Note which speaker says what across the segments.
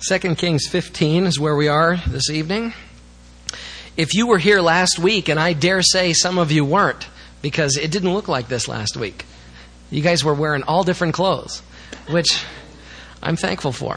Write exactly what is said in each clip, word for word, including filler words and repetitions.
Speaker 1: Second Kings fifteen is where we are this evening. If you were here last week, and I dare say some of you weren't, because it didn't look like this last week. You guys were wearing all different clothes, which I'm thankful for.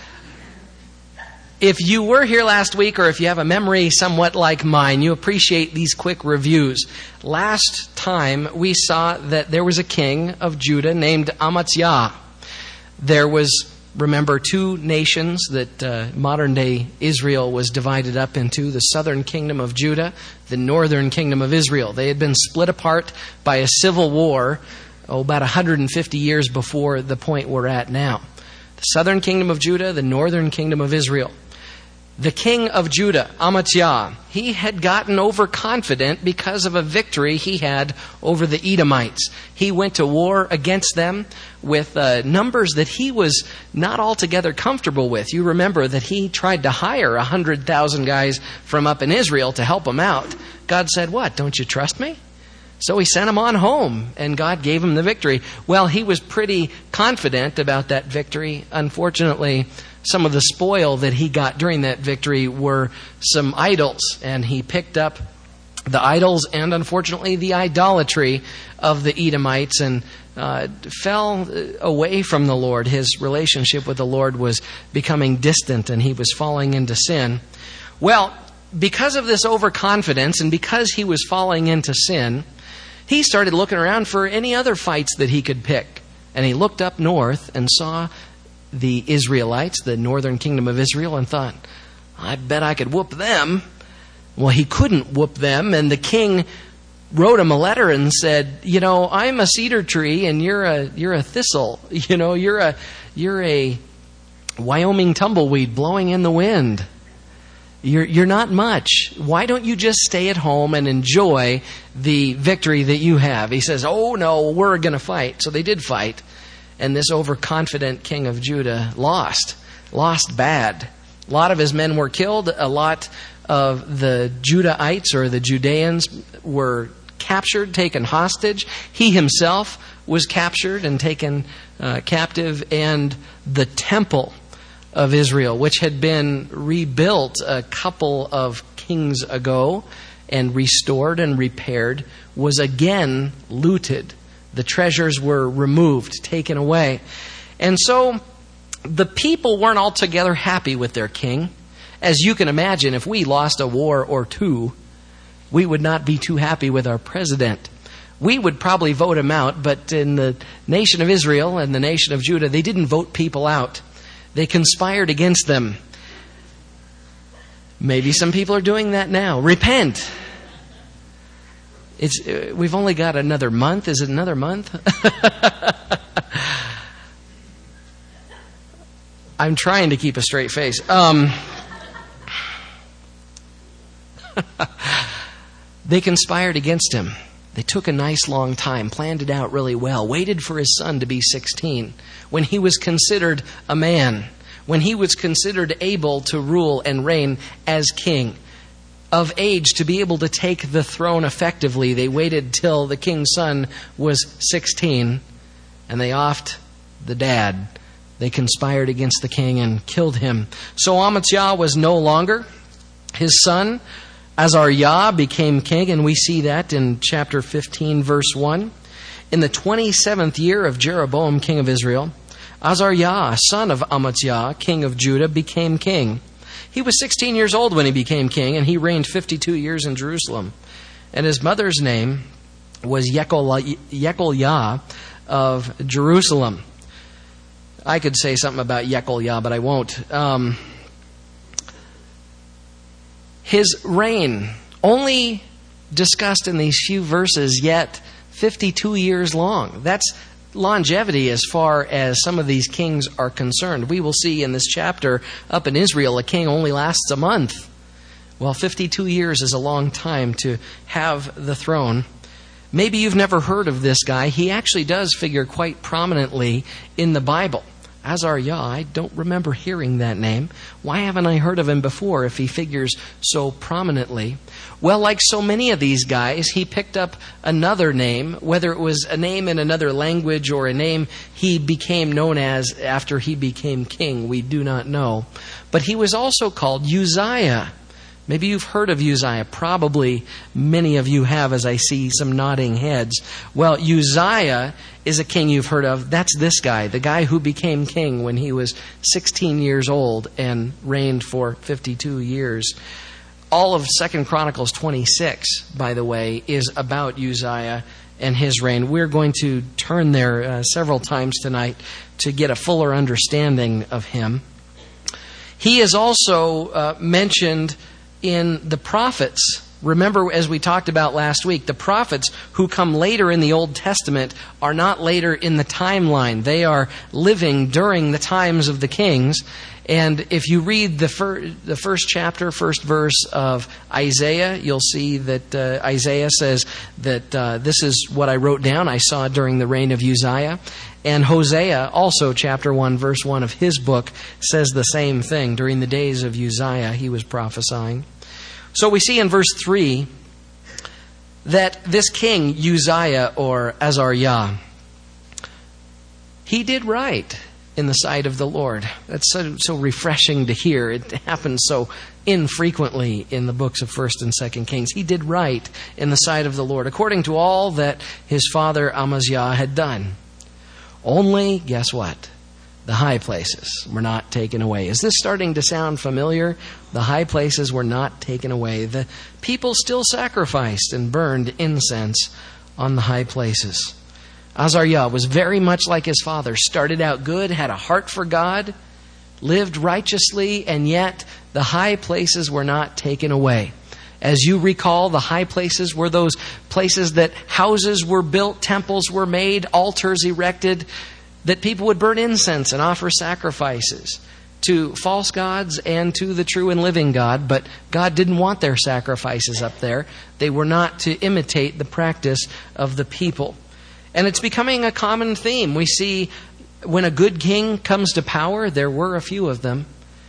Speaker 1: If you were here last week, or if you have a memory somewhat like mine, you appreciate these quick reviews. Last time we saw that there was a king of Judah named Amaziah. There was, remember, two nations that uh, modern-day Israel was divided up into, the southern kingdom of Judah, the northern kingdom of Israel. They had been split apart by a civil war oh, about one hundred fifty years before the point we're at now. The southern kingdom of Judah, the northern kingdom of Israel. The king of Judah, Amaziah, he had gotten overconfident because of a victory he had over the Edomites. He went to war against them with uh, numbers that he was not altogether comfortable with. You remember that he tried to hire one hundred thousand guys from up in Israel to help him out. God said, "What, don't you trust me?" So he sent him on home, and God gave him the victory. Well, he was pretty confident about that victory. Unfortunately, some of the spoil that he got during that victory were some idols, and he picked up the idols and, unfortunately, the idolatry of the Edomites and uh, fell away from the Lord. His relationship with the Lord was becoming distant, and he was falling into sin. Well, because of this overconfidence and because he was falling into sin, he started looking around for any other fights that he could pick. And he looked up north and saw the Israelites, the northern kingdom of Israel, and thought, I bet I could whoop them. Well, he couldn't whoop them, and the king wrote him a letter and said, you know, I'm a cedar tree and you're a you're a thistle. You know, you're a you're a Wyoming tumbleweed blowing in the wind. You're you're not much. Why don't you just stay at home and enjoy the victory that you have? He says, oh no, we're going to fight. So they did fight. And this overconfident king of Judah lost. Lost bad. A lot of his men were killed. A lot of the Judahites or the Judeans were captured, taken hostage. He himself was captured and taken uh, captive. And the temple of Israel, which had been rebuilt a couple of kings ago and restored and repaired, was again looted. The treasures were removed, taken away. And so the people weren't altogether happy with their king. As you can imagine, if we lost a war or two, we would not be too happy with our president. We would probably vote him out, but in the nation of Israel and the nation of Judah, they didn't vote people out. They conspired against them. Maybe some people are doing that now. Repent. It's uh, we've only got another month. Is it another month? I'm trying to keep a straight face. Um, they conspired against him. They took a nice long time, planned it out really well, waited for his son to be sixteen, when he was considered a man, when he was considered able to rule and reign as king. Of age to be able to take the throne effectively. They waited till the king's son was sixteen, and they offed the dad. They conspired against the king and killed him. So Amaziah was no longer. His son, Azariah, became king, and we see that in chapter fifteen, verse one. In the twenty-seventh year of Jeroboam, king of Israel, Azariah, son of Amaziah, king of Judah, became king. He was sixteen years old when he became king, and he reigned fifty-two years in Jerusalem. And his mother's name was Yecholiah of Jerusalem. I could say something about Yecholiah, but I won't. Um, his reign, only discussed in these few verses, yet fifty-two years long. That's longevity as far as some of these kings are concerned. We will see in this chapter, up in Israel, a king only lasts a month. Well, fifty-two years is a long time to have the throne. Maybe you've never heard of this guy. He actually does figure quite prominently in the Bible. Azariah, I don't remember hearing that name. Why haven't I heard of him before if he figures so prominently? Well, like so many of these guys, he picked up another name, whether it was a name in another language or a name he became known as after he became king. We do not know. But he was also called Uzziah. Maybe you've heard of Uzziah. Probably many of you have, as I see some nodding heads. Well, Uzziah is a king you've heard of. That's this guy, the guy who became king when he was sixteen years old and reigned for fifty-two years. All of Second Chronicles twenty-six, by the way, is about Uzziah and his reign. We're going to turn there uh, several times tonight to get a fuller understanding of him. He is also uh, mentioned in the prophets. Remember, as we talked about last week, the prophets who come later in the Old Testament are not later in the timeline. They are living during the times of the kings. And if you read the, fir- the first chapter, first verse of Isaiah, you'll see that uh, Isaiah says that uh, this is what I wrote down, I saw during the reign of Uzziah. And Hosea, also chapter one, verse one of his book, says the same thing. During the days of Uzziah, he was prophesying. So we see in verse three that this king, Uzziah or Azariah, he did right in the sight of the Lord. That's so, so refreshing to hear. It happens so infrequently in the books of First and Second Kings. He did right in the sight of the Lord, according to all that his father Amaziah had done. Only, guess what? The high places were not taken away. Is this starting to sound familiar? The high places were not taken away. The people still sacrificed and burned incense on the high places. Azariah was very much like his father. Started out good, had a heart for God, lived righteously, and yet the high places were not taken away. As you recall, the high places were those places that houses were built, temples were made, altars erected, that people would burn incense and offer sacrifices to false gods and to the true and living God. But God didn't want their sacrifices up there. They were not to imitate the practice of the people. And it's becoming a common theme. We see when a good king comes to power, there were a few of them.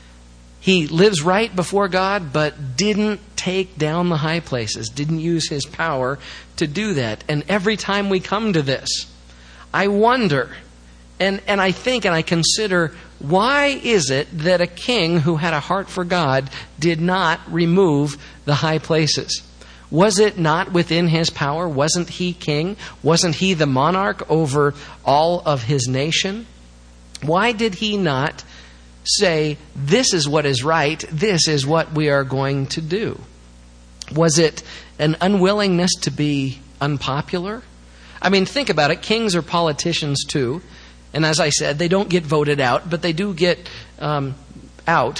Speaker 1: He lives right before God, but didn't take down the high places, didn't use his power to do that. And every time we come to this, I wonder, and, and I think and I consider, why is it that a king who had a heart for God did not remove the high places? Was it not within his power? Wasn't he king? Wasn't he the monarch over all of his nation? Why did he not say, this is what is right, this is what we are going to do? Was it an unwillingness to be unpopular? I mean, think about it. Kings are politicians too. And as I said, they don't get voted out, but they do get um, out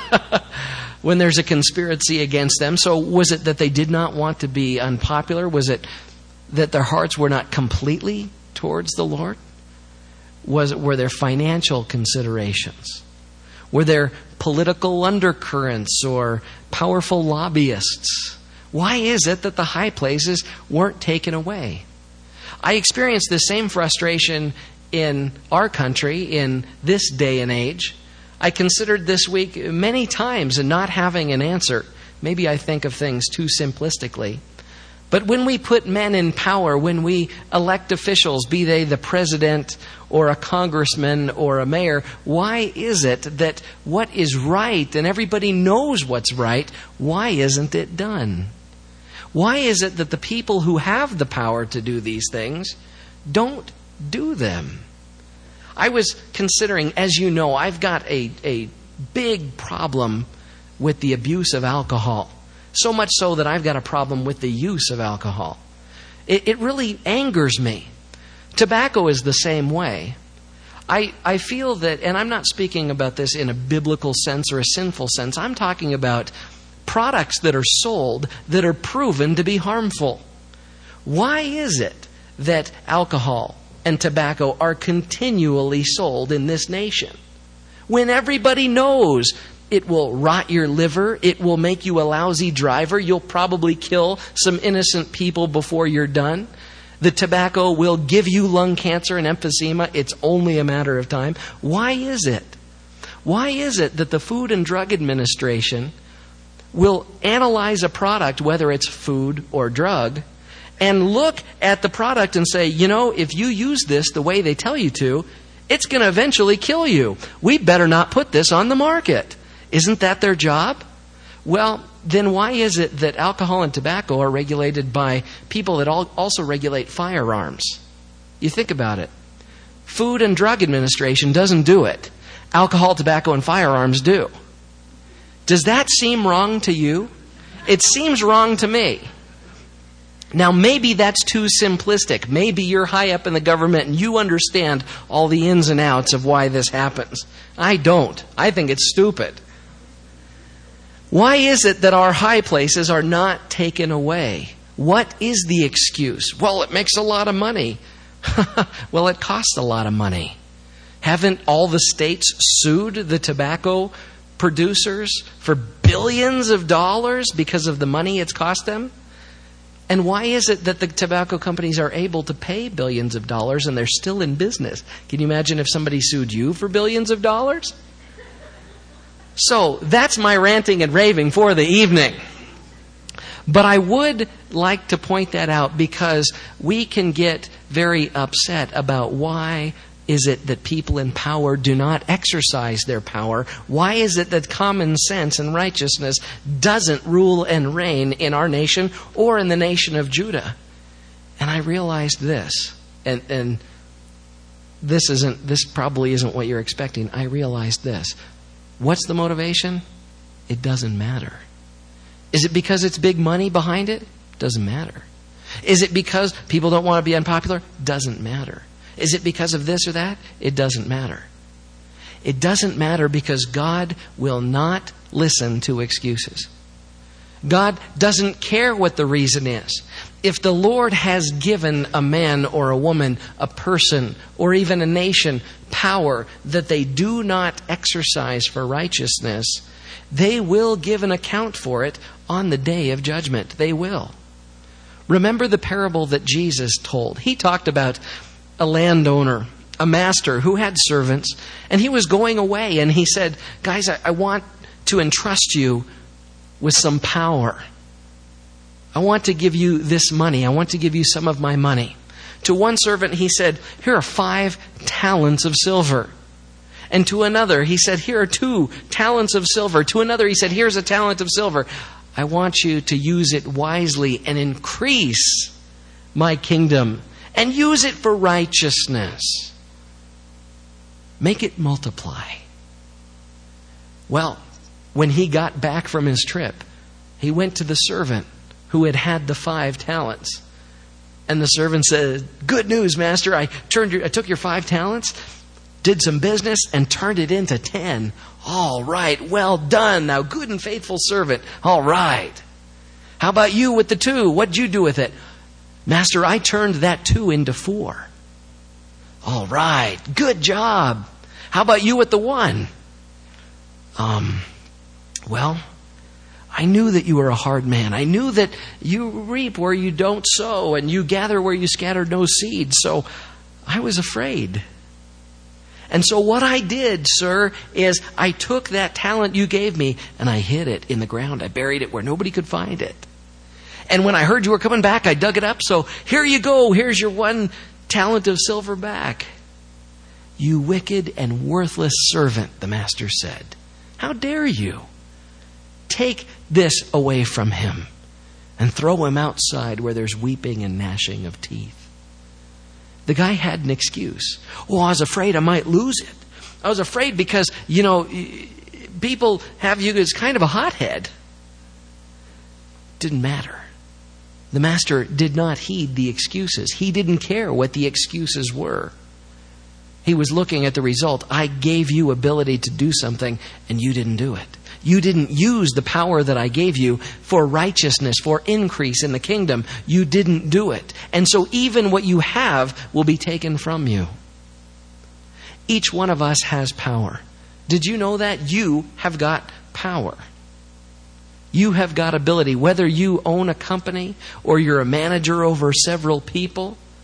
Speaker 1: when there's a conspiracy against them. So was it that they did not want to be unpopular? Was it that their hearts were not completely towards the Lord? Was it, were there financial considerations? Were there political undercurrents or powerful lobbyists? Why is it that the high places weren't taken away? I experienced the same frustration in our country in this day and age. I considered this week many times and not having an answer. Maybe I think of things too simplistically. But when we put men in power, when we elect officials, be they the president or a congressman or a mayor, why is it that what is right, and everybody knows what's right, why isn't it done? Why is it that the people who have the power to do these things don't do them? I was considering, as you know, I've got a, a big problem with the abuse of alcohol. So much so that I've got a problem with the use of alcohol. It, it really angers me. Tobacco is the same way. I, I feel that, and I'm not speaking about this in a biblical sense or a sinful sense, I'm talking about products that are sold that are proven to be harmful. Why is it that alcohol and tobacco are continually sold in this nation when everybody knows it will rot your liver, it will make you a lousy driver, you'll probably kill some innocent people before you're done? The tobacco will give you lung cancer and emphysema. It's only a matter of time. Why is it? Why is it that the Food and Drug Administration will analyze a product, whether it's food or drug, and look at the product and say, you know, if you use this the way they tell you to, it's going to eventually kill you. We better not put this on the market. Isn't that their job? Well, then why is it that alcohol and tobacco are regulated by people that also regulate firearms? You think about it. Food and Drug Administration doesn't do it. Alcohol, tobacco, and firearms do. Does that seem wrong to you? It seems wrong to me. Now, maybe that's too simplistic. Maybe you're high up in the government and you understand all the ins and outs of why this happens. I don't. I think it's stupid. Why is it that our high places are not taken away? What is the excuse? Well, it makes a lot of money. Well, it costs a lot of money. Haven't all the states sued the tobacco producers for billions of dollars because of the money it's cost them? And why is it that the tobacco companies are able to pay billions of dollars and they're still in business? Can you imagine if somebody sued you for billions of dollars? So that's my ranting and raving for the evening. But I would like to point that out because we can get very upset about why is it that people in power do not exercise their power? Why is it that common sense and righteousness doesn't rule and reign in our nation or in the nation of Judah? And I realized this, and, and this isn't this probably isn't what you're expecting. I realized this. What's the motivation? It doesn't matter. Is it because it's big money behind it? Doesn't matter. Is it because people don't want to be unpopular? Doesn't matter. Is it because of this or that? It doesn't matter. It doesn't matter because God will not listen to excuses. God doesn't care what the reason is. If the Lord has given a man or a woman, a person, or even a nation power that they do not exercise for righteousness, they will give an account for it on the day of judgment. They will. Remember the parable that Jesus told. He talked about a landowner, a master who had servants, and he was going away, and he said, guys, I, I want to entrust you with some power. I want to give you this money. I want to give you some of my money. To one servant, he said, here are five talents of silver. And to another, he said, here are two talents of silver. To another, he said, here's a talent of silver. I want you to use it wisely and increase my kingdom and use it for righteousness. Make it multiply. Well, when he got back from his trip, he went to the servant who had had the five talents. And the servant said, good news, master. I turned your, I took your five talents, did some business, and turned it into ten. All right, well done. Now, good and faithful servant. All right. How about you with the two? What'd you do with it? Master, I turned that two into four. All right, good job. How about you with the one? Um, well, I knew that you were a hard man. I knew that you reap where you don't sow and you gather where you scatter no seed. So I was afraid. And so what I did, sir, is I took that talent you gave me and I hid it in the ground. I buried it where nobody could find it. And when I heard you were coming back, I dug it up. So here you go. Here's your one talent of silver back. You wicked and worthless servant, the master said. How dare you? Take this away from him and throw him outside where there's weeping and gnashing of teeth. The guy had an excuse. Oh, I was afraid I might lose it. I was afraid because, you know, people have you as kind of a hothead. Didn't matter. The master did not heed the excuses. He didn't care what the excuses were. He was looking at the result. I gave you ability to do something and you didn't do it. You didn't use the power that I gave you for righteousness, for increase in the kingdom. You didn't do it. And so even what you have will be taken from you. Each one of us has power. Did you know that? You have got power. You have got ability. Whether you own a company or you're a manager over several people,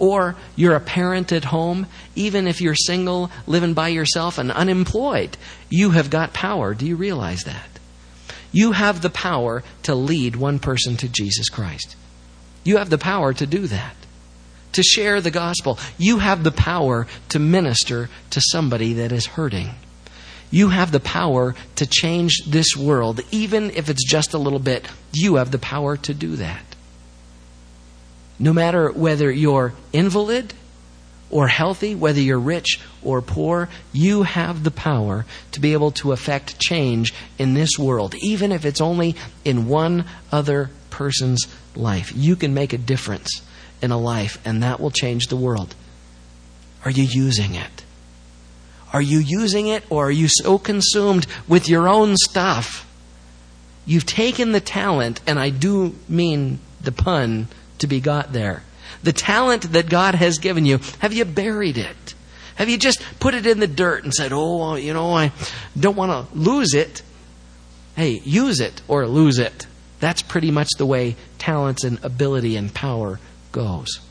Speaker 1: Or you're a parent at home, even if you're single, living by yourself and unemployed, you have got power. Do you realize that? You have the power to lead one person to Jesus Christ. You have the power to do that, to share the gospel. You have the power to minister to somebody that is hurting. You have the power to change this world, even if it's just a little bit. You have the power to do that. No matter whether you're invalid or healthy, whether you're rich or poor, you have the power to be able to affect change in this world, even if it's only in one other person's life. You can make a difference in a life, and that will change the world. Are you using it? Are you using it, or are you so consumed with your own stuff? You've taken the talent, and I do mean the pun to be got there. The talent that God has given you, have you buried it? Have you just put it in the dirt and said, oh, you know, I don't want to lose it? Hey, use it or lose it. That's pretty much the way talents and ability and power goes.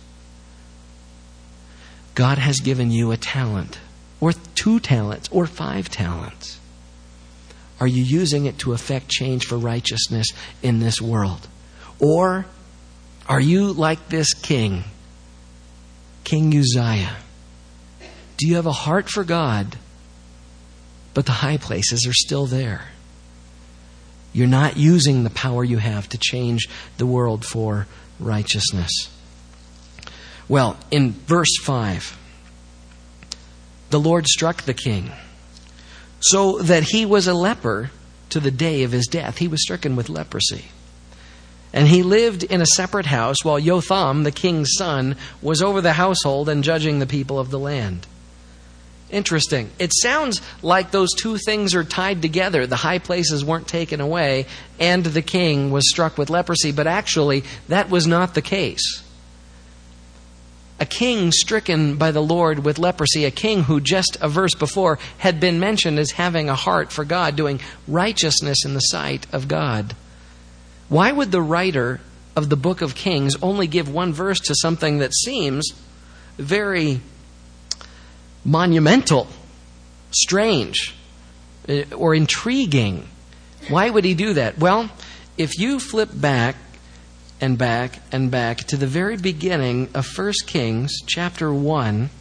Speaker 1: God has given you a talent, or two talents, or five talents. Are you using it to affect change for righteousness in this world? Or are you like this king, King Uzziah? Do you have a heart for God, but the high places are still there? You're not using the power you have to change the world for righteousness. Well, in verse five, the Lord struck the king so that he was a leper to the day of his death. He was stricken with leprosy. And he lived in a separate house while Jotham, the king's son, was over the household and judging the people of the land. Interesting. It sounds like those two things are tied together. The high places weren't taken away and the king was struck with leprosy. But actually, that was not the case. A king stricken by the Lord with leprosy, a king who just a verse before had been mentioned as having a heart for God, doing righteousness in the sight of God. Why would the writer of the book of Kings only give one verse to something that seems very monumental, strange, or intriguing? Why would he do that? Well, if you flip back and back and back to the very beginning of First Kings chapter one,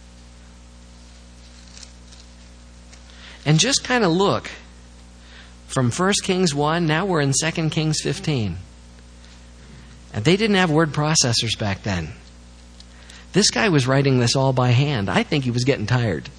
Speaker 1: and just kind of look from First Kings one, now we're in Second Kings fifteen. And they didn't have word processors back then. This guy was writing this all by hand. I think he was getting tired.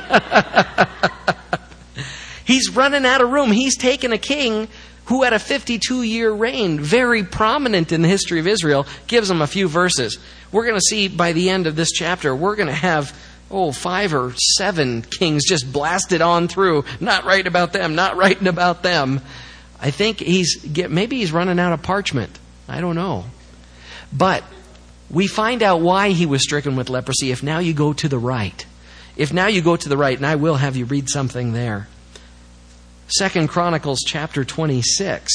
Speaker 1: He's running out of room. He's taken a king who had a fifty-two-year reign, very prominent in the history of Israel, gives him a few verses. We're going to see by the end of this chapter, we're going to have, oh, five or seven kings just blasted on through, not writing about them, not writing about them. I think he's, maybe he's running out of parchment. I don't know. But we find out why he was stricken with leprosy if now you go to the right. If now you go to the right, and I will have you read something there. Second Chronicles chapter twenty-six.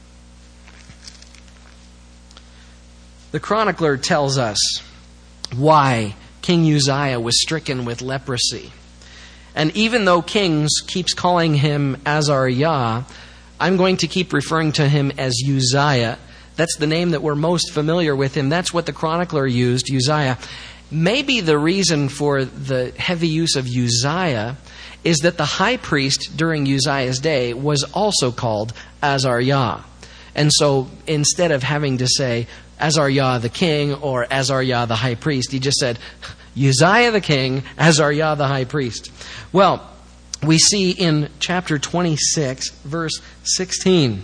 Speaker 1: The chronicler tells us why King Uzziah was stricken with leprosy. And even though Kings keeps calling him Azariah, I'm going to keep referring to him as Uzziah. That's the name that we're most familiar with him. That's what the chronicler used, Uzziah. Maybe the reason for the heavy use of Uzziah is that the high priest during Uzziah's day was also called Azariah. And so instead of having to say Azariah the king or Azariah the high priest, he just said Uzziah the king, Azariah the high priest. Well, we see in chapter twenty-six, verse sixteen.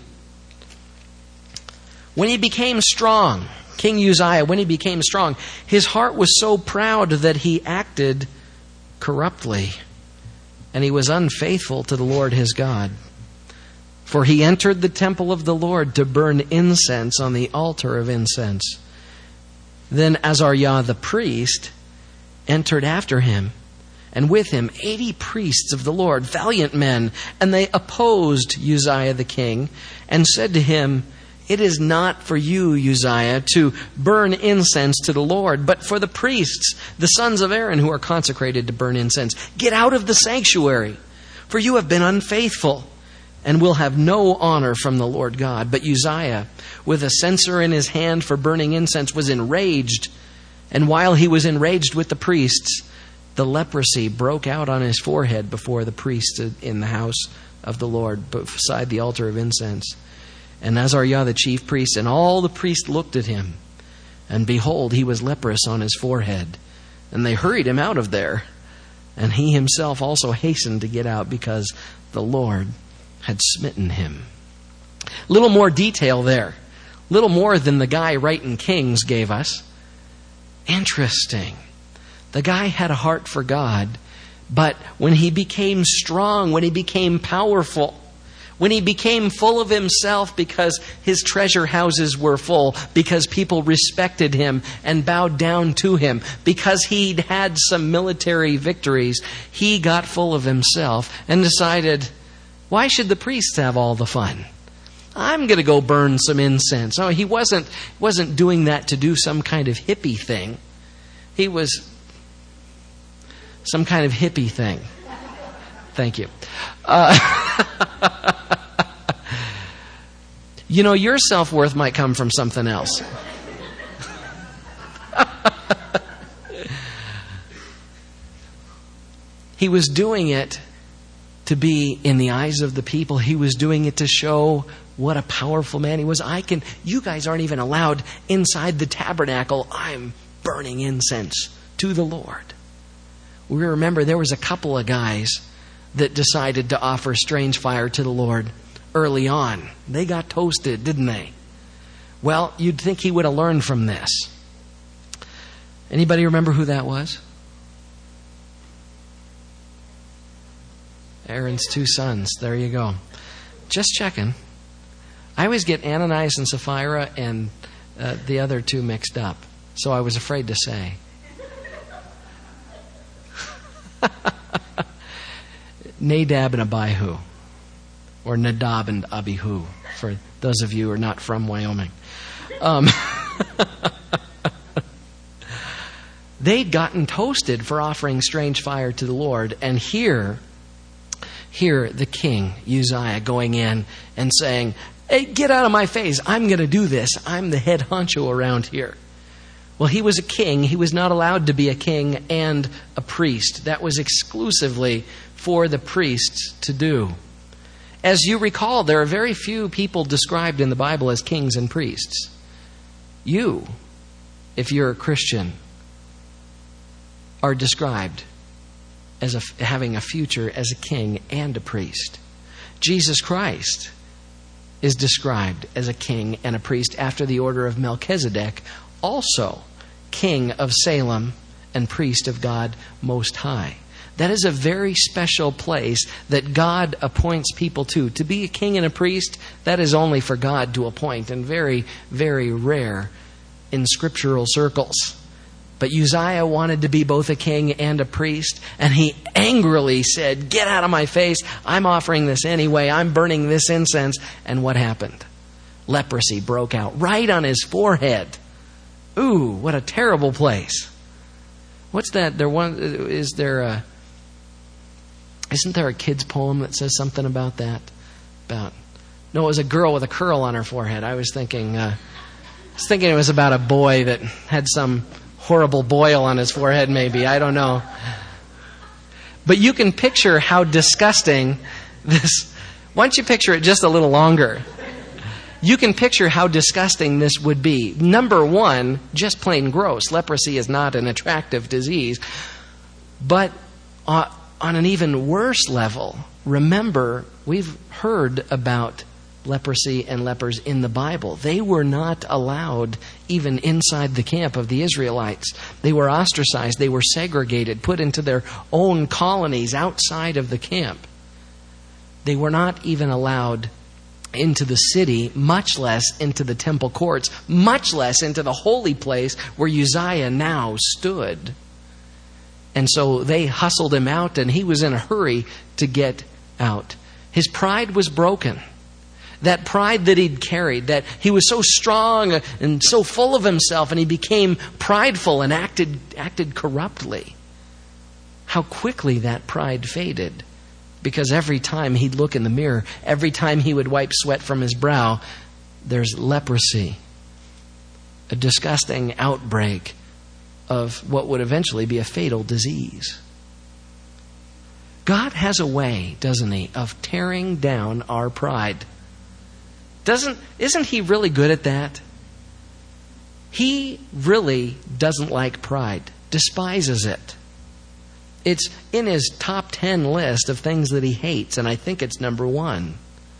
Speaker 1: When he became strong, King Uzziah, when he became strong, his heart was so proud that he acted corruptly. And he was unfaithful to the Lord his God. For he entered the temple of the Lord to burn incense on the altar of incense. Then Azariah the priest entered after him, and with him eighty priests of the Lord, valiant men, and they opposed Uzziah the king, and said to him, It is not for you, Uzziah, to burn incense to the Lord, but for the priests, the sons of Aaron, who are consecrated to burn incense. Get out of the sanctuary, for you have been unfaithful, and will have no honor from the Lord God. But Uzziah, with a censer in his hand for burning incense, was enraged. And while he was enraged with the priests, the leprosy broke out on his forehead before the priests in the house of the Lord, beside the altar of incense. And Azariah the chief priest and all the priests looked at him, and behold, he was leprous on his forehead. And they hurried him out of there. And he himself also hastened to get out, because the Lord had smitten him. Little more detail there. Little more than the guy writing Kings gave us. Interesting. The guy had a heart for God, but when he became strong, when he became powerful, when he became full of himself because his treasure houses were full, because people respected him and bowed down to him, because he'd had some military victories, he got full of himself and decided, why should the priests have all the fun? I'm going to go burn some incense. Oh, he wasn't wasn't doing that to do some kind of hippie thing. He was some kind of hippie thing. Thank you. Uh, you know, your self-worth might come from something else. He was doing it to be in the eyes of the people. He was doing it to show what a powerful man he was. I can, you guys aren't even allowed inside the tabernacle. I'm burning incense to the Lord. We remember there was a couple of guys that decided to offer strange fire to the Lord early on. They got toasted, didn't they? Well, you'd think he would have learned from this. Anybody remember who that was? Aaron's two sons. There you go. Just checking. I always get Ananias and Sapphira and uh, the other two mixed up. So I was afraid to say. Nadab and Abihu. Or Nadab and Abihu, for those of you who are not from Wyoming. Um, they'd gotten toasted for offering strange fire to the Lord. And here, here the king, Uzziah, going in and saying, hey, get out of my face. I'm going to do this. I'm the head honcho around here. Well, he was a king. He was not allowed to be a king and a priest. That was exclusively for the priests to do. As you recall, there are very few people described in the Bible as kings and priests. You, if you're a Christian, are described as a, having a future as a king and a priest. Jesus Christ is described as a king and a priest after the order of Melchizedek, also king of Salem and priest of God Most High. That is a very special place that God appoints people to. To be a king and a priest, that is only for God to appoint, and very, very rare in scriptural circles. But Uzziah wanted to be both a king and a priest, and he angrily said, get out of my face. I'm offering this anyway. I'm burning this incense. And what happened? Leprosy broke out right on his forehead. Ooh, what a terrible place. What's that? There one is there a Isn't there a kid's poem that says something about that? About no, it was a girl with a curl on her forehead. I was thinking uh, I was thinking it was about a boy that had some horrible boil on his forehead, maybe. I don't know. But you can picture how disgusting this... Why don't you picture it just a little longer? You can picture how disgusting this would be. Number one, just plain gross. Leprosy is not an attractive disease. But uh, on an even worse level, remember, we've heard about leprosy and lepers in the Bible. They were not allowed even inside the camp of the Israelites. They were ostracized. They were segregated, put into their own colonies outside of the camp. They were not even allowed into the city, much less into the temple courts, much less into the holy place where Uzziah now stood. And so they hustled him out, and he was in a hurry to get out. His pride was broken. That pride that he'd carried, that he was so strong and so full of himself, and he became prideful and acted acted corruptly. How quickly that pride faded. Because every time he'd look in the mirror, every time he would wipe sweat from his brow, there's leprosy. A disgusting outbreak of what would eventually be a fatal disease. God has a way, doesn't he, of tearing down our pride. Doesn't, isn't he really good at that? He really doesn't like pride, despises it. It's in his top ten list of things that he hates, and I think it's number one.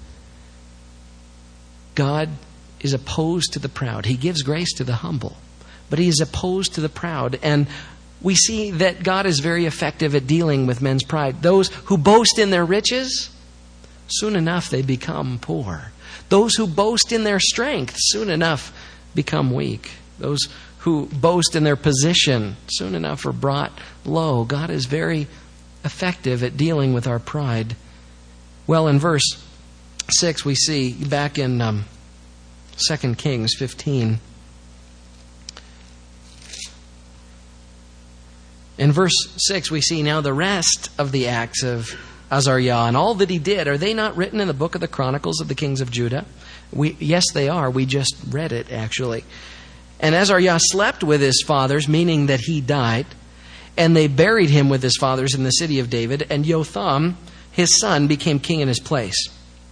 Speaker 1: God is opposed to the proud. He gives grace to the humble, but he is opposed to the proud. And we see that God is very effective at dealing with men's pride. Those who boast in their riches, soon enough they become poor. Those who boast in their strength, soon enough become weak. Those who boast in their position, soon enough are brought low. God is very effective at dealing with our pride. Well, in verse six, we see back in um, Second Kings fifteen. In verse six, we see now the rest of the acts of Azariah and all that he did. Are they not written in the book of the Chronicles of the Kings of Judah? We, yes, they are. We just read it, actually. And Azariah slept with his fathers, meaning that he died, and they buried him with his fathers in the city of David, and Jotham, his son, became king in his place.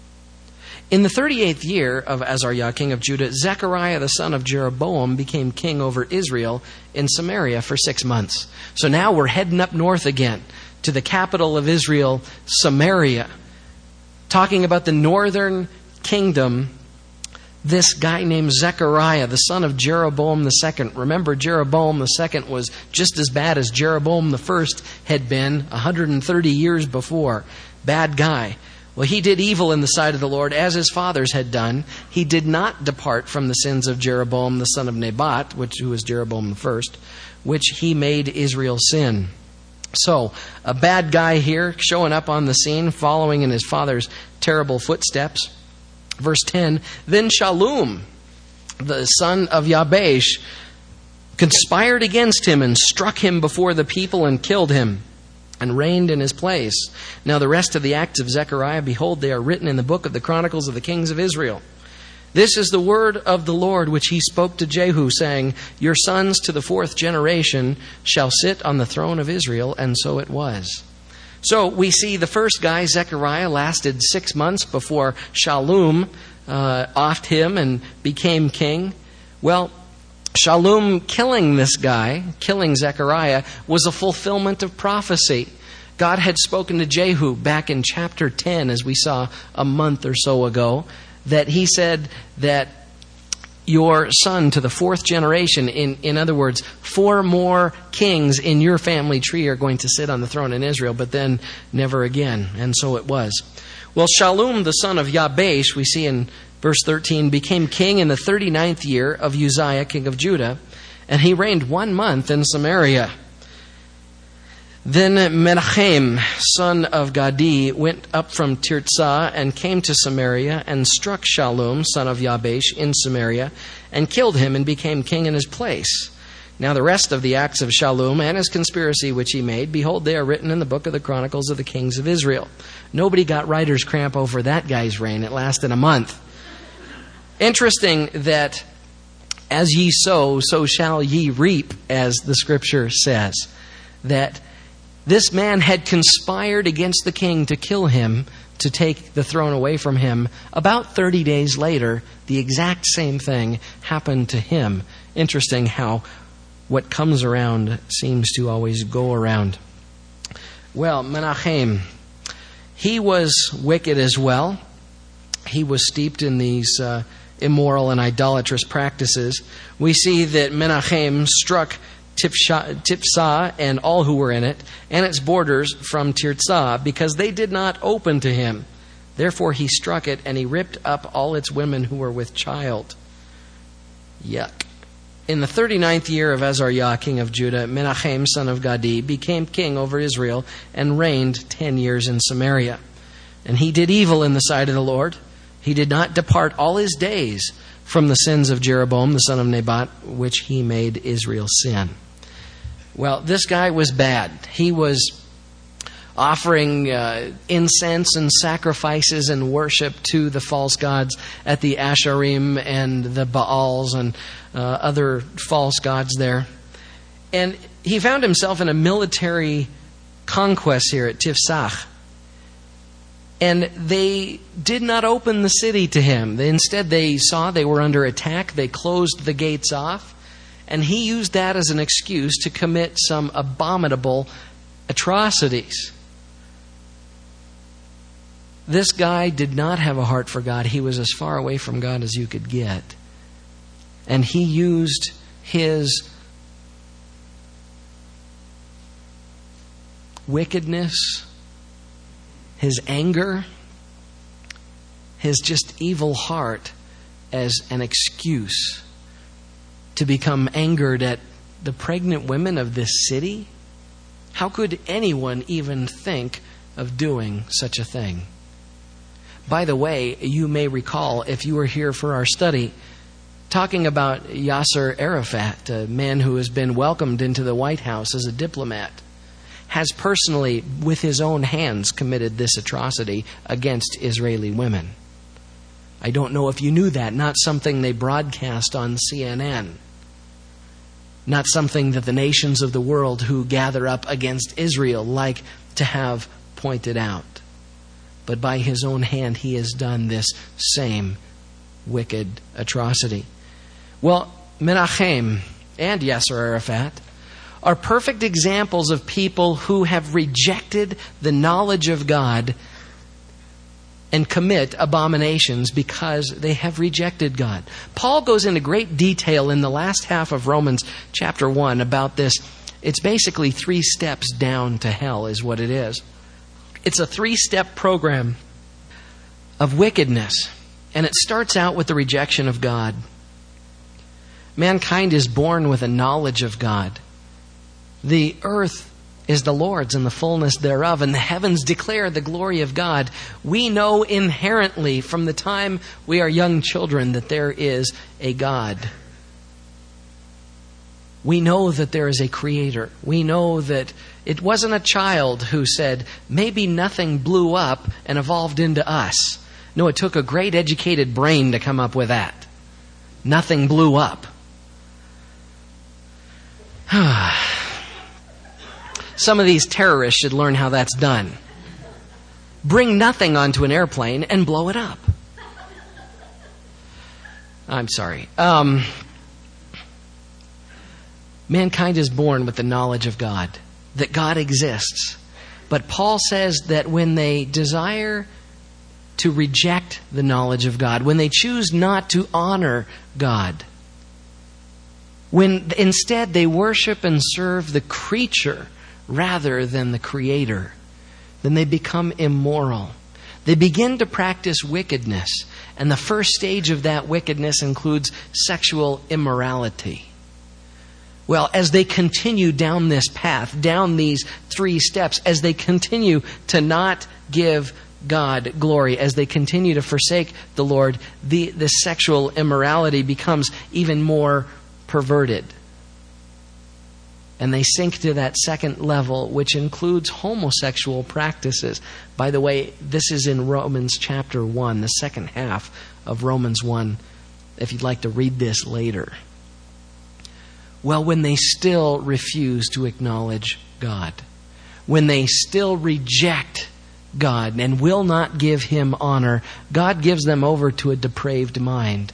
Speaker 1: In the thirty-eighth year of Azariah, king of Judah, Zechariah, the son of Jeroboam, became king over Israel in Samaria for six months. So now we're heading up north again to the capital of Israel, Samaria. Talking about the northern kingdom, this guy named Zechariah, the son of Jeroboam the second. Remember, Jeroboam the second was just as bad as Jeroboam the first had been one hundred thirty years before. Bad guy. Well, he did evil in the sight of the Lord, as his fathers had done. He did not depart from the sins of Jeroboam the son of Nebat, which who was Jeroboam the first, which he made Israel sin. So, a bad guy here showing up on the scene, following in his father's terrible footsteps. Verse ten, then Shallum, the son of Yabesh, conspired against him and struck him before the people and killed him, and reigned in his place. Now the rest of the acts of Zechariah, behold, they are written in the book of the Chronicles of the Kings of Israel. This is the word of the Lord which he spoke to Jehu, saying, your sons to the fourth generation shall sit on the throne of Israel, and so it was. So we see the first guy, Zechariah, lasted six months before Shallum uh, offed him and became king. Well, Shallum killing this guy, killing Zechariah, was a fulfillment of prophecy. God had spoken to Jehu back in chapter ten, as we saw a month or so ago, that he said that your son to the fourth generation, in, in other words, four more kings in your family tree are going to sit on the throne in Israel, but then never again. And so it was. Well, Shallum, the son of Yabesh, we see in verse thirteen, became king in the thirty-ninth year of Uzziah, king of Judah, and he reigned one month in Samaria. Then Menachem, son of Gadi, went up from Tirzah and came to Samaria and struck Shallum, son of Yabesh, in Samaria, and killed him and became king in his place. Now the rest of the acts of Shallum and his conspiracy which he made, behold, they are written in the book of the Chronicles of the Kings of Israel. Nobody got writer's cramp over that guy's reign. It lasted a month. Interesting that as ye sow, so shall ye reap, as the scripture says. That this man had conspired against the king to kill him, to take the throne away from him. About thirty days later, the exact same thing happened to him. Interesting how what comes around seems to always go around. Well, Menachem, he was wicked as well. He was steeped in these uh, immoral and idolatrous practices. We see that Menachem struck Tiphsah and all who were in it, and its borders from Tirzah, because they did not open to him. Therefore he struck it, and he ripped up all its women who were with child. Yuck. In the thirty-ninth year of Azariah, king of Judah, Menachem, son of Gadi, became king over Israel and reigned ten years in Samaria. And he did evil in the sight of the Lord, He did not depart all his days from the sins of Jeroboam, the son of Nebat, which he made Israel sin. Well, this guy was bad. He was offering uh, incense and sacrifices and worship to the false gods at the Asherim and the Baals and uh, other false gods there. And he found himself in a military conquest here at Tifsach. And they did not open the city to him. They, instead, they saw they were under attack. They closed the gates off. And he used that as an excuse to commit some abominable atrocities. This guy did not have a heart for God. He was as far away from God as you could get. And he used his wickedness, his anger, his just evil heart as an excuse to become angered at the pregnant women of this city. How could anyone even think of doing such a thing? By the way, you may recall, if you were here for our study, talking about Yasser Arafat, a man who has been welcomed into the White House as a diplomat, has personally, with his own hands, committed this atrocity against Israeli women. I don't know if you knew that. Not something they broadcast on C N N. Not something that the nations of the world who gather up against Israel like to have pointed out. But by his own hand, he has done this same wicked atrocity. Well, Menachem and Yasser Arafat are perfect examples of people who have rejected the knowledge of God and commit abominations because they have rejected God. Paul goes into great detail in the last half of Romans chapter one about this. It's basically three steps down to hell is what it is. It's a three-step program of wickedness, and it starts out with the rejection of God. Mankind is born with a knowledge of God. The earth is the Lord's and the fullness thereof, and the heavens declare the glory of God. We know inherently from the time we are young children that there is a God. We know that there is a creator. We know that it wasn't a child who said, maybe nothing blew up and evolved into us. No, it took a great educated brain to come up with that. Nothing blew up. Some of these terrorists should learn how that's done. Bring nothing onto an airplane and blow it up. I'm sorry. Um... Mankind is born with the knowledge of God, that God exists. But Paul says that when they desire to reject the knowledge of God, when they choose not to honor God, when instead they worship and serve the creature rather than the Creator, then they become immoral. They begin to practice wickedness. And the first stage of that wickedness includes sexual immorality. Well, as they continue down this path, down these three steps, as they continue to not give God glory, as they continue to forsake the Lord, the, the sexual immorality becomes even more perverted. And they sink to that second level, which includes homosexual practices. By the way, this is in Romans chapter one, the second half of Romans one, if you'd like to read this later. Well, when they still refuse to acknowledge God, when they still reject God and will not give Him honor, God gives them over to a depraved mind.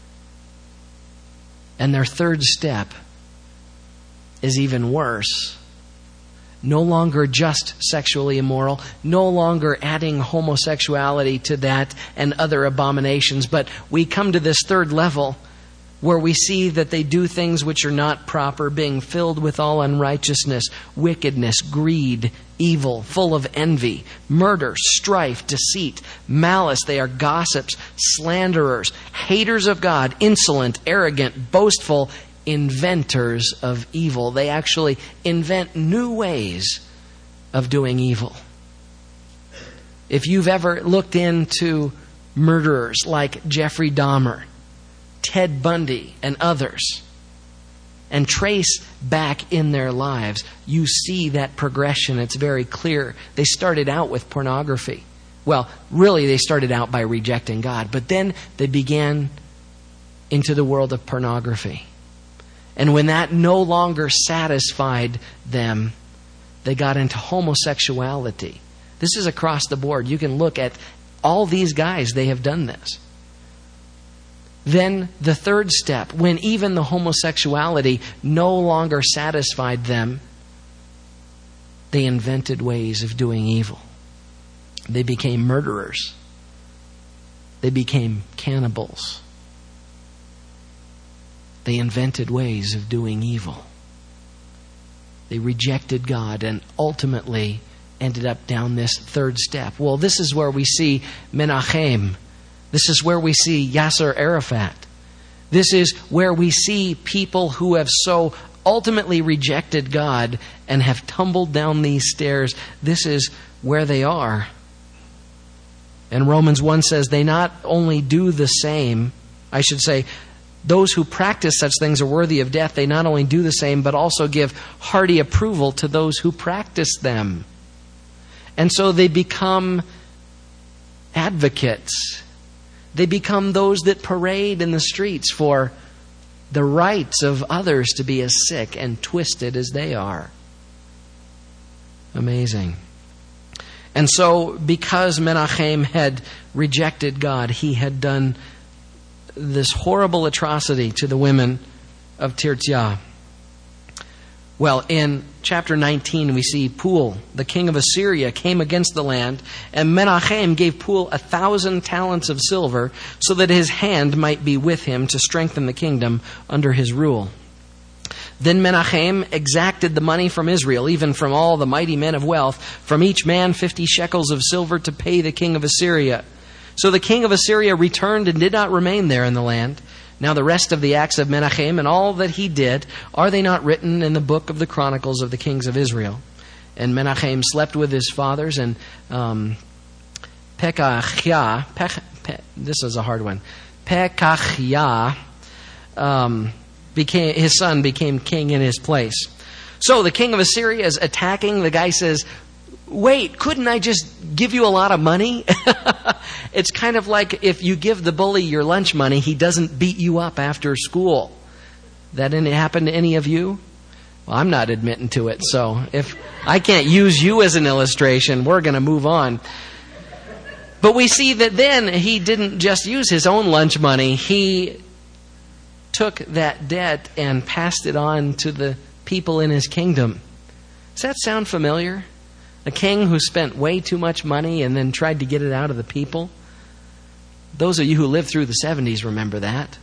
Speaker 1: And their third step is even worse. No longer just sexually immoral, no longer adding homosexuality to that and other abominations, but we come to this third level where we see that they do things which are not proper, being filled with all unrighteousness, wickedness, greed, evil, full of envy, murder, strife, deceit, malice. They are gossips, slanderers, haters of God, insolent, arrogant, boastful, inventors of evil. They actually invent new ways of doing evil. If you've ever looked into murderers like Jeffrey Dahmer, Ted Bundy, and others, and trace back in their lives, you see that progression. It's very clear. They started out with pornography. Well, really, they started out by rejecting God, but then they began into the world of pornography. And when that no longer satisfied them, they got into homosexuality. This is across the board. You can look at all these guys, they have done this. Then the third step, when even the homosexuality no longer satisfied them, they invented ways of doing evil. They became murderers. They became cannibals. They invented ways of doing evil. They rejected God and ultimately ended up down this third step. Well, this is where we see Menachem. This is where we see Yasser Arafat. This is where we see people who have so ultimately rejected God and have tumbled down these stairs. This is where they are. And Romans one says they not only do the same, I should say, those who practice such things are worthy of death. They not only do the same, but also give hearty approval to those who practice them. And so they become advocates. They become those that parade in the streets for the rights of others to be as sick and twisted as they are. Amazing. And so, because Menachem had rejected God, he had done this horrible atrocity to the women of Tirzah. Well, in chapter nineteen, we see Pul, the king of Assyria, came against the land, and Menachem gave Pul a thousand talents of silver so that his hand might be with him to strengthen the kingdom under his rule. Then Menachem exacted the money from Israel, even from all the mighty men of wealth, from each man fifty shekels of silver to pay the king of Assyria. So the king of Assyria returned and did not remain there in the land. Now the rest of the acts of Menachem and all that he did, are they not written in the book of the Chronicles of the kings of Israel? And Menachem slept with his fathers, and um, Pekahiah, Pek, Pe, this is a hard one, Pekahiah, um, became, his son became king in his place. So the king of Assyria is attacking. The guy says, wait, couldn't I just give you a lot of money? It's kind of like if you give the bully your lunch money, he doesn't beat you up after school. That didn't happen to any of you? Well, I'm not admitting to it, so if I can't use you as an illustration, we're going to move on. But we see that then he didn't just use his own lunch money. He took that debt and passed it on to the people in his kingdom. Does that sound familiar? A king who spent way too much money and then tried to get it out of the people? Those of you who lived through the seventies remember that.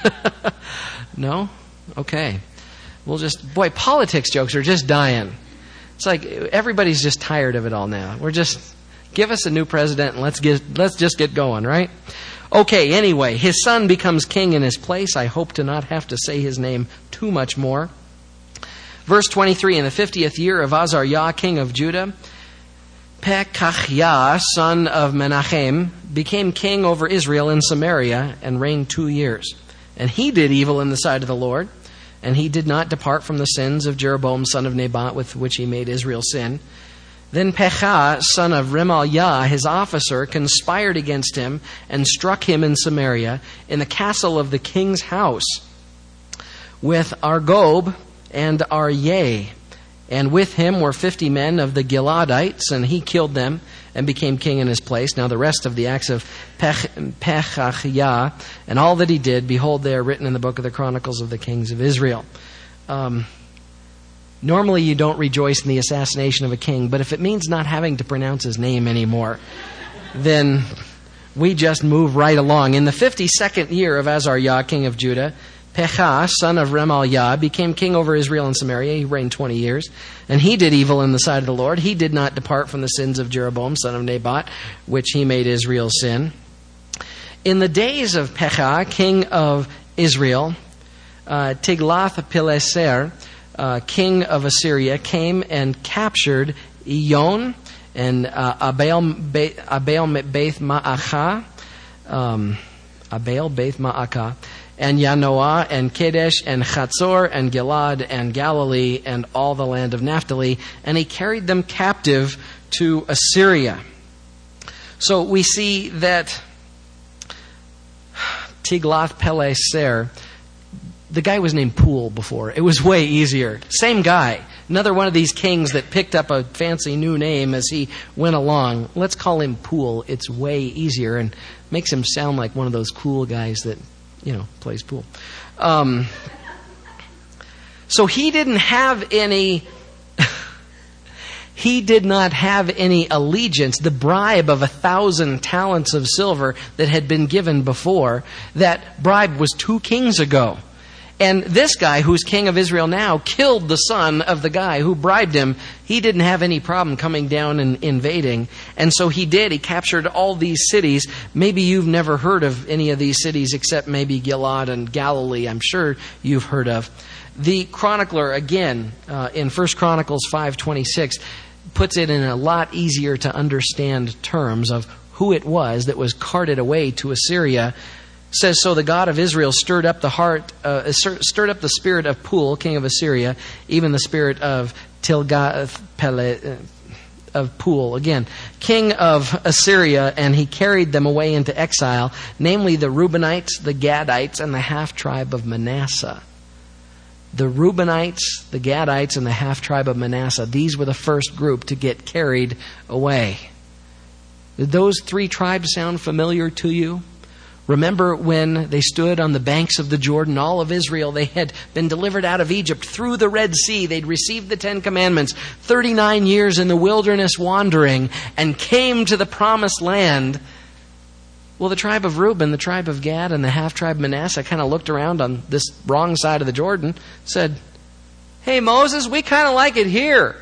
Speaker 1: No? Okay. We'll just, boy, politics jokes are just dying. It's like everybody's just tired of it all now. We're just, give us a new president and let's get, let's just get going, right? Okay, anyway, his son becomes king in his place. I hope to not have to say his name too much more. Verse twenty-three, in the fiftieth year of Azariah, king of Judah, Pekahiah, son of Menachem, became king over Israel in Samaria and reigned two years. And he did evil in the sight of the Lord, and he did not depart from the sins of Jeroboam, son of Nebat, with which he made Israel sin. Then Pekah, son of Remaliah, his officer, conspired against him and struck him in Samaria, in the castle of the king's house, with Argob and Aryeh. And with him were fifty men of the Giladites, and he killed them and became king in his place. Now the rest of the acts of Pekahiah and all that he did, behold, they are written in the book of the Chronicles of the kings of Israel. Um, normally you don't rejoice in the assassination of a king, but if it means not having to pronounce his name anymore, then we just move right along. In the fifty-second year of Azariah, king of Judah, Pekah, son of Remaliah, became king over Israel and Samaria. He reigned twenty years. And he did evil in the sight of the Lord. He did not depart from the sins of Jeroboam, son of Nebat, which he made Israel sin. In the days of Pekah, king of Israel, uh, Tiglath-Pileser, uh, king of Assyria, came and captured Iyon and uh, Abel, Be- Abel Beth Ma'achah, um, Abel, Beth Ma'akah, and Yanoah, and Kadesh, and Chatzor, and Gilad, and Galilee, and all the land of Naphtali, and he carried them captive to Assyria. So we see that Tiglath-Pileser, the guy was named Pul before. It was way easier. Same guy. Another one of these kings that picked up a fancy new name as he went along. Let's call him Pul. It's way easier and makes him sound like one of those cool guys that, you know, plays pool. Um, so he didn't have any... He did not have any allegiance, the bribe of a thousand talents of silver that had been given before. That bribe was two kings ago. And this guy, who's king of Israel now, killed the son of the guy who bribed him. He didn't have any problem coming down and invading. And so he did. He captured all these cities. Maybe you've never heard of any of these cities except maybe Gilad and Galilee, I'm sure you've heard of. The chronicler, again, uh, in First Chronicles five twenty-six, puts it in a lot easier to understand terms of who it was that was carted away to Assyria. Says, so the God of Israel stirred up the heart, uh, stirred up the spirit of Pul, king of Assyria, even the spirit of Tilgath-Pele, of Pul, again, king of Assyria, and he carried them away into exile, namely the Reubenites, the Gadites, and the half-tribe of Manasseh. The Reubenites, the Gadites, and the half-tribe of Manasseh. These were the first group to get carried away. Did those three tribes sound familiar to you? Remember when they stood on the banks of the Jordan, all of Israel, they had been delivered out of Egypt through the Red Sea. They'd received the Ten Commandments, thirty-nine years in the wilderness wandering, and came to the promised land. Well, the tribe of Reuben, the tribe of Gad, and the half-tribe Manasseh kind of looked around on this wrong side of the Jordan, said, hey, Moses, we kind of like it here.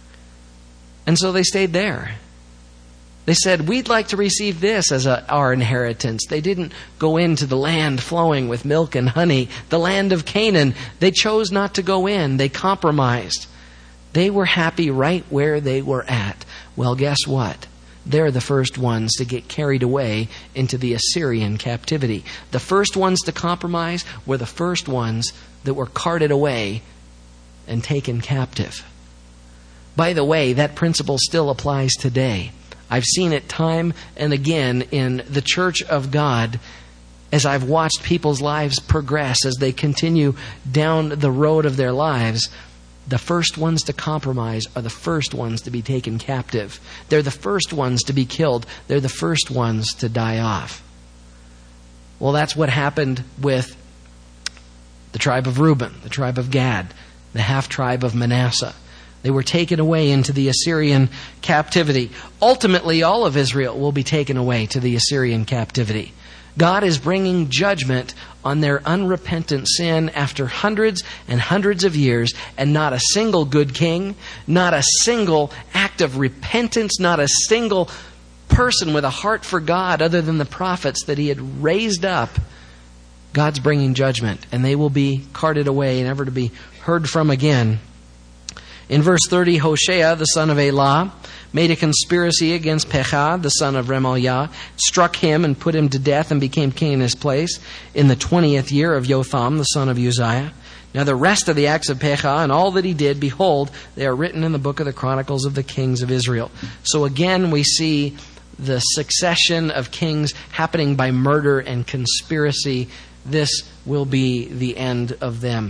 Speaker 1: And so they stayed there. They said, we'd like to receive this as a, our inheritance. They didn't go into the land flowing with milk and honey, the land of Canaan. They chose not to go in. They compromised. They were happy right where they were at. Well, guess what? They're the first ones to get carried away into the Assyrian captivity. The first ones to compromise were the first ones that were carted away and taken captive. By the way, that principle still applies today. I've seen it time and again in the Church of God as I've watched people's lives progress, as they continue down the road of their lives. The first ones to compromise are the first ones to be taken captive. They're the first ones to be killed. They're the first ones to die off. Well, that's what happened with the tribe of Reuben, the tribe of Gad, the half-tribe of Manasseh. They were taken away into the Assyrian captivity. Ultimately, all of Israel will be taken away to the Assyrian captivity. God is bringing judgment on their unrepentant sin after hundreds and hundreds of years, and not a single good king, not a single act of repentance, not a single person with a heart for God other than the prophets that he had raised up. God's bringing judgment, and they will be carted away, never to be heard from again. In verse thirty, Hoshea, the son of Elah, made a conspiracy against Pekah, the son of Remaliah, struck him and put him to death, and became king in his place in the twentieth year of Jotham, the son of Uzziah. Now the rest of the acts of Pekah and all that he did, behold, they are written in the book of the Chronicles of the Kings of Israel. So again, we see the succession of kings happening by murder and conspiracy. This will be the end of them.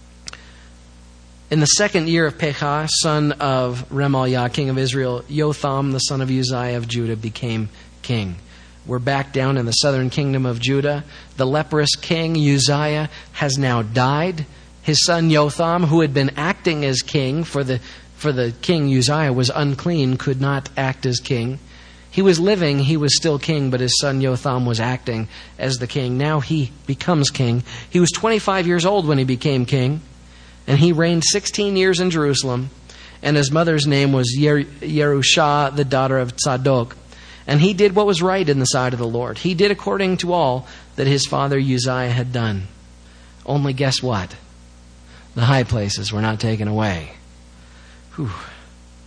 Speaker 1: In the second year of Pekah, son of Remaliah, king of Israel, Jotham, the son of Uzziah of Judah, became king. We're back down in the southern kingdom of Judah. The leprous king Uzziah has now died. His son Jotham, who had been acting as king for the for the king Uzziah, was unclean, could not act as king. He was living, he was still king, but his son Jotham was acting as the king. Now he becomes king. He was twenty-five years old when he became king. And he reigned sixteen years in Jerusalem, and his mother's name was Yer- Yerushah, the daughter of Tzadok. And he did what was right in the sight of the Lord. He did according to all that his father Uzziah had done. Only guess what? The high places were not taken away. Whew.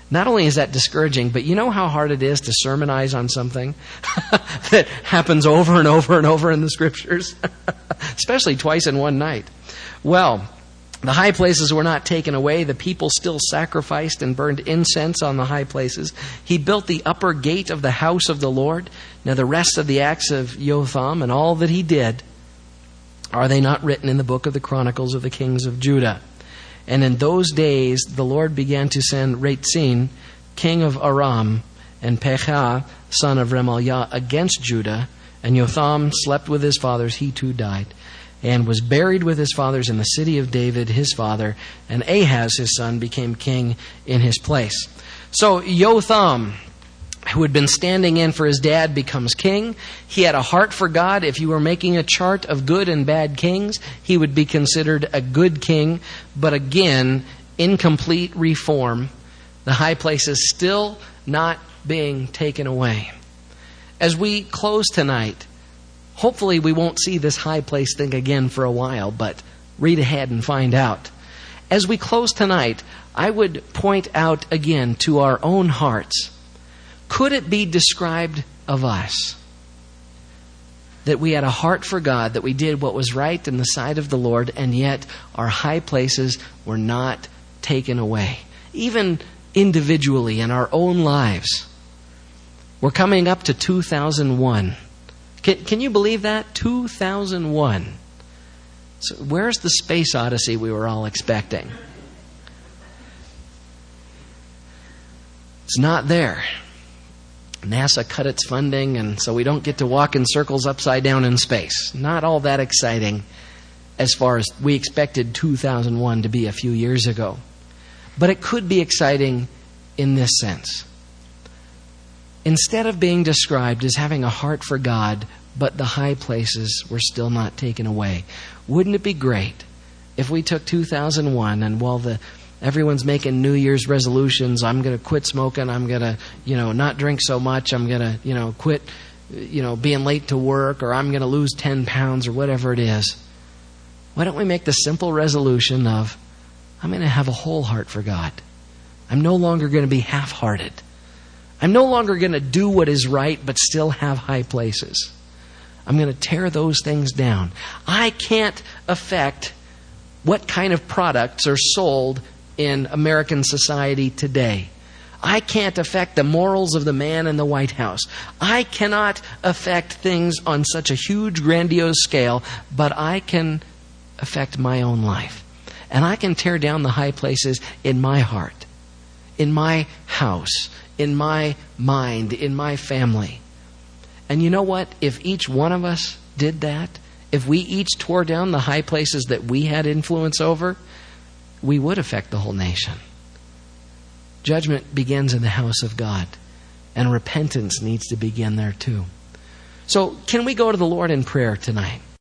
Speaker 1: Not only is that discouraging, but you know how hard it is to sermonize on something that happens over and over and over in the Scriptures? Especially twice in one night. Well, the high places were not taken away. The people still sacrificed and burned incense on the high places. He built the upper gate of the house of the Lord. Now the rest of the acts of Jotham and all that he did, are they not written in the book of the Chronicles of the Kings of Judah? And in those days, the Lord began to send Rezin, king of Aram, and Pekah, son of Remaliah, against Judah. And Jotham slept with his fathers. He too died, and was buried with his fathers in the city of David, his father. And Ahaz, his son, became king in his place. So Jotham, who had been standing in for his dad, becomes king. He had a heart for God. If you were making a chart of good and bad kings, he would be considered a good king. But again, incomplete reform. The high places still not being taken away. As we close tonight, hopefully we won't see this high place thing again for a while, but read ahead and find out. As we close tonight, I would point out again to our own hearts. Could it be described of us that we had a heart for God, that we did what was right in the sight of the Lord, and yet our high places were not taken away? Even individually in our own lives. We're coming up to two thousand one. Can, can you believe that? two thousand one. So where's the space odyssey we were all expecting? It's not there. NASA cut its funding, and so we don't get to walk in circles upside down in space. Not all that exciting as far as we expected two thousand one to be a few years ago. But it could be exciting in this sense. Instead of being described as having a heart for God, but the high places were still not taken away, wouldn't it be great if we took two thousand one and while the everyone's making New Year's resolutions, I'm going to quit smoking, I'm going to, you know, not drink so much, I'm going to, you know, quit, you know, being late to work, or I'm going to lose ten pounds or whatever it is. Why don't we make the simple resolution of, I'm going to have a whole heart for God. I'm no longer going to be half-hearted. I'm no longer going to do what is right but still have high places. I'm going to tear those things down. I can't affect what kind of products are sold in American society today. I can't affect the morals of the man in the White House. I cannot affect things on such a huge, grandiose scale, but I can affect my own life. And I can tear down the high places in my heart, in my house, in my mind, in my family. And you know what? If each one of us did that, if we each tore down the high places that we had influence over, we would affect the whole nation. Judgment begins in the house of God, and repentance needs to begin there too. So, can we go to the Lord in prayer tonight?